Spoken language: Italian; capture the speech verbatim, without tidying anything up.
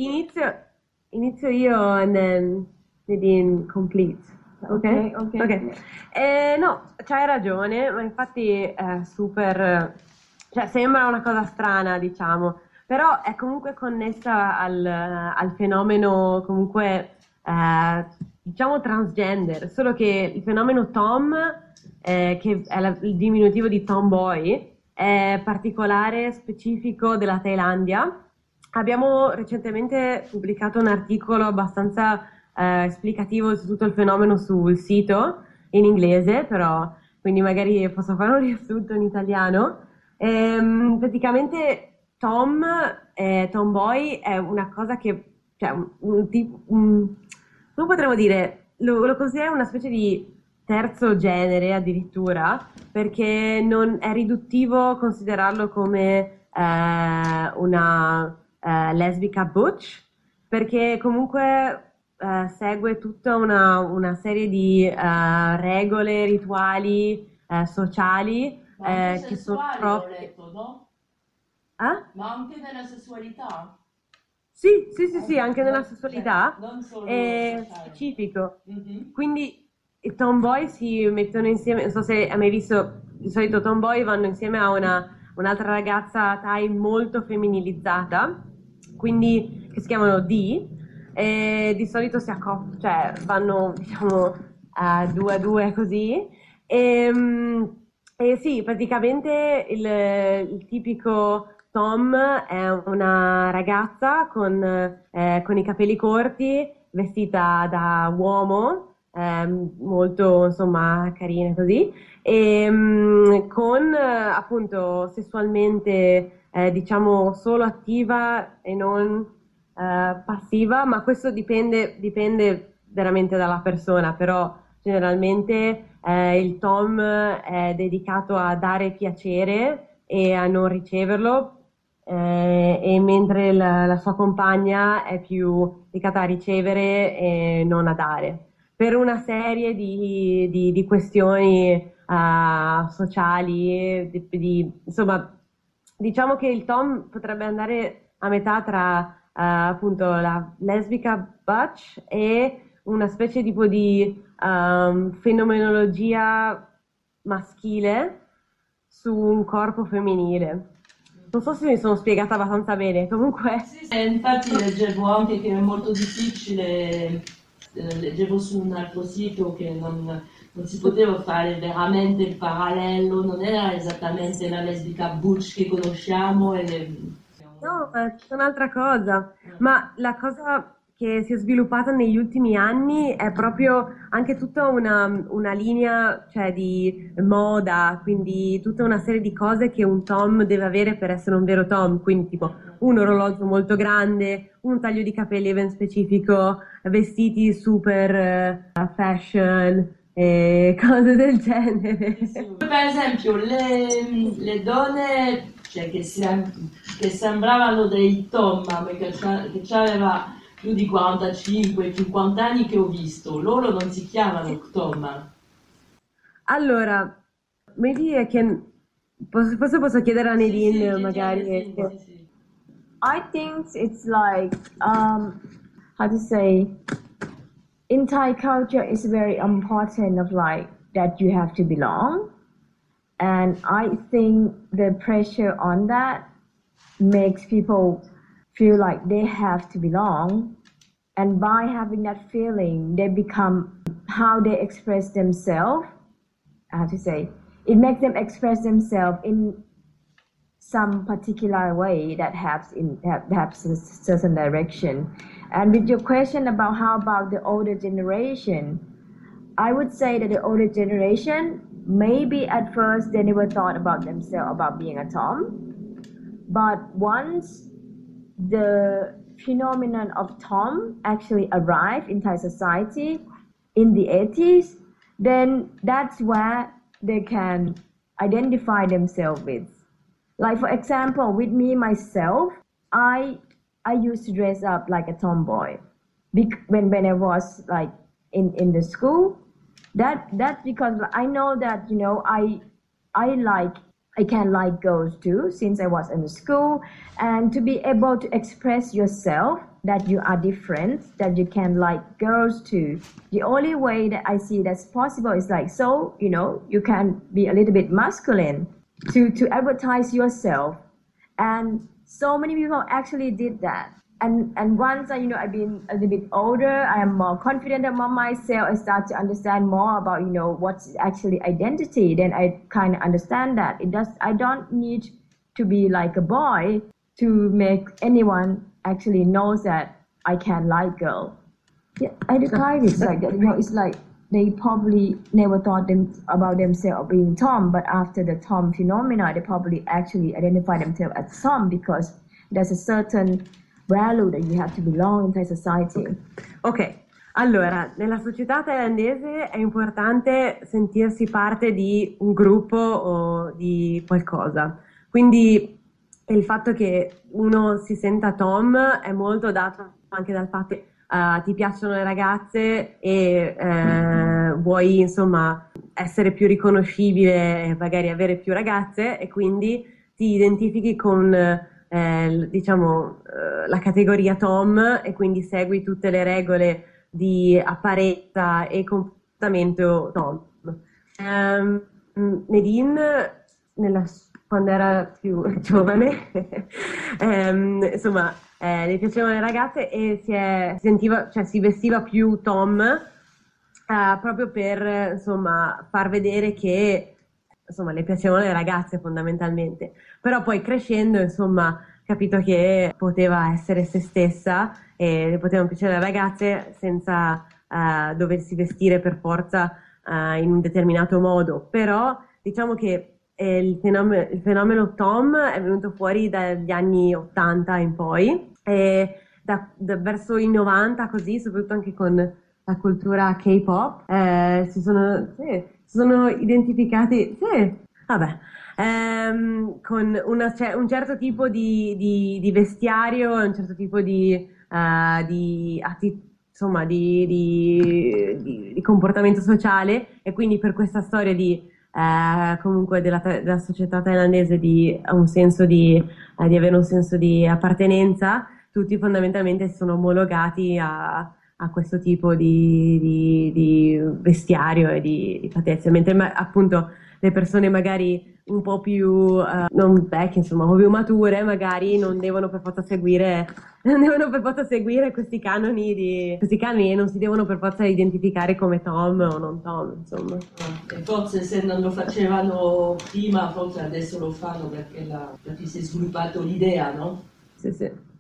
Inizio, inizio io and then Nadine complete. Ok? Ok, ok. Ok. Eh, no, c'hai ragione, ma infatti è super, cioè sembra una cosa strana, diciamo, però è comunque connessa al, al fenomeno comunque, eh, diciamo transgender, solo che il fenomeno Tom, eh, che è la- il diminutivo di tomboy, è particolare, specifico della Thailandia. Abbiamo recentemente pubblicato un articolo abbastanza eh, esplicativo su tutto il fenomeno sul sito, in inglese, però quindi magari posso fare un riassunto in italiano. Ehm, praticamente Tom, eh, Tomboy è una cosa che, cioè, un, un tip- un- come potremmo dire, lo, lo considero una specie di terzo genere addirittura, perché non è riduttivo considerarlo come eh, una eh, lesbica butch, perché comunque eh, segue tutta una, una serie di eh, regole, rituali eh, sociali Ma anche eh, che sono sessuali ho proprio... letto, no? Eh? Ma anche nella sessualità. Sì, sì, sì, sì, Eh, anche nella non, cioè, sessualità non solo è sociale. specifico. Mhm. Quindi i tomboy si mettono insieme, non so se hai mai visto, di solito tomboy vanno insieme a una, un'altra ragazza Thai molto femminilizzata, quindi che si chiamano D, e di solito si accoppiano, cioè vanno, diciamo, a due a due così. E, mm, e sì, praticamente il, il tipico Tom è una ragazza con, eh, con i capelli corti, vestita da uomo, ehm, molto insomma carina così, e mm, con eh, appunto sessualmente eh, diciamo solo attiva e non eh, passiva, ma questo dipende, dipende veramente dalla persona, però generalmente eh, il Tom è dedicato a dare piacere e a non riceverlo, eh, e mentre la, la sua compagna è più dedicata a ricevere e non a dare, per una serie di, di- di questioni ah, sociali, di, di- insomma, diciamo che il Tom potrebbe andare a metà tra ah, appunto la lesbica butch e una specie tipo di ehm, fenomenologia maschile su un corpo femminile. Non so se mi sono spiegata abbastanza bene, comunque. Sì, sì, infatti leggevo anche che è molto difficile, eh, leggevo su un altro sito che non, non si poteva fare veramente il parallelo, non era esattamente la lesbica butch che conosciamo e le... No, ma è tutta un'altra cosa. Ma la cosa che si è sviluppata negli ultimi anni è proprio anche tutta una, una linea, cioè, di moda, quindi tutta una serie di cose che un Tom deve avere per essere un vero Tom, quindi tipo un orologio molto grande, un taglio di capelli ben specifico, vestiti super eh, fashion e cose del genere. Per esempio, le, le donne cioè, che, si- che sembravano dei Tom, ma che, c'ha- che aveva più di quarantacinque cinquanta anni che ho visto, loro non si chiamano Tom. Allora, maybe I can... Posso, forse posso chiedere a Sì, sì, Nadine chiedi a magari Nesine, se... sì, sì. I think it's like um how to say in Thai culture it's very important of like that you have to belong, and I think the pressure on that makes people feel like they have to belong, and by having that feeling they become how they express themselves. I have to say it makes them express themselves in some particular way that helps in helps in a certain direction. And with your question about how about the older generation, I would say that the older generation maybe at first they never thought about themselves about being a Tom, but once the phenomenon of Tom actually arrived in Thai society in the eighties, then that's where they can identify themselves with. Like for example, with me myself, I I used to dress up like a tomboy Bec- when when I was like in in the school. That that's because I know that you know I I like I can like girls too since I was in the school, and to be able to express yourself that you are different, that you can like girls too. The only way that I see that's possible is like, so, you know, you can be a little bit masculine to, to advertise yourself. And so many people actually did that. And and once I, you know, I've been a little bit older, I am more confident about myself. I start to understand more about, you know, what's actually identity. Then I kind of understand that it does. I don't need to be like a boy to make anyone actually knows that I can like girl. Yeah, I describe it like that. You know, it's like they probably never thought them about themselves being Tom, but after the Tom phenomena, they probably actually identify themselves as Tom because there's a certain value that you have to belong inside society. Ok, allora, nella società thailandese è importante sentirsi parte di un gruppo o di qualcosa. Quindi il fatto che uno si senta Tom è molto dato anche dal fatto che uh, ti piacciono le ragazze e uh, vuoi insomma essere più riconoscibile e magari avere più ragazze e quindi ti identifichi con Eh, diciamo eh, la categoria Tom e quindi segui tutte le regole di apparenza e comportamento Tom. Um, Nadine nella, quando era più giovane um, insomma eh, le piacevano le ragazze e si, è, si sentiva, cioè si vestiva più Tom eh, proprio per insomma far vedere che insomma le piacevano le ragazze fondamentalmente, però poi crescendo insomma ha capito che poteva essere se stessa e le potevano piacere le ragazze senza uh, doversi vestire per forza uh, in un determinato modo, però diciamo che eh, il, fenomeno, il fenomeno Tom è venuto fuori dagli anni ottanta in poi e da, da verso i novanta così, soprattutto anche con la cultura K-pop, eh, si sono, sì, si sono identificati, sì, vabbè, ehm, con una, cioè, un certo tipo di, di, di vestiario e un certo tipo di, uh, di, atti, insomma, di, di, di, di comportamento sociale e quindi per questa storia di eh, comunque della, della società thailandese di un senso di, eh, di avere un senso di appartenenza, tutti fondamentalmente si sono omologati a, a questo tipo di, di, di vestiario e di, di fattezze, mentre ma, appunto le persone magari un po' più uh, non vecchie, insomma, un po' più mature, magari non devono per forza seguire non devono per forza seguire questi canoni di questi canoni e non si devono per forza identificare come Tom o non Tom, insomma. E forse se non lo facevano prima, forse adesso lo fanno perché la, perché si è sviluppato l'idea, no? Sì, sì.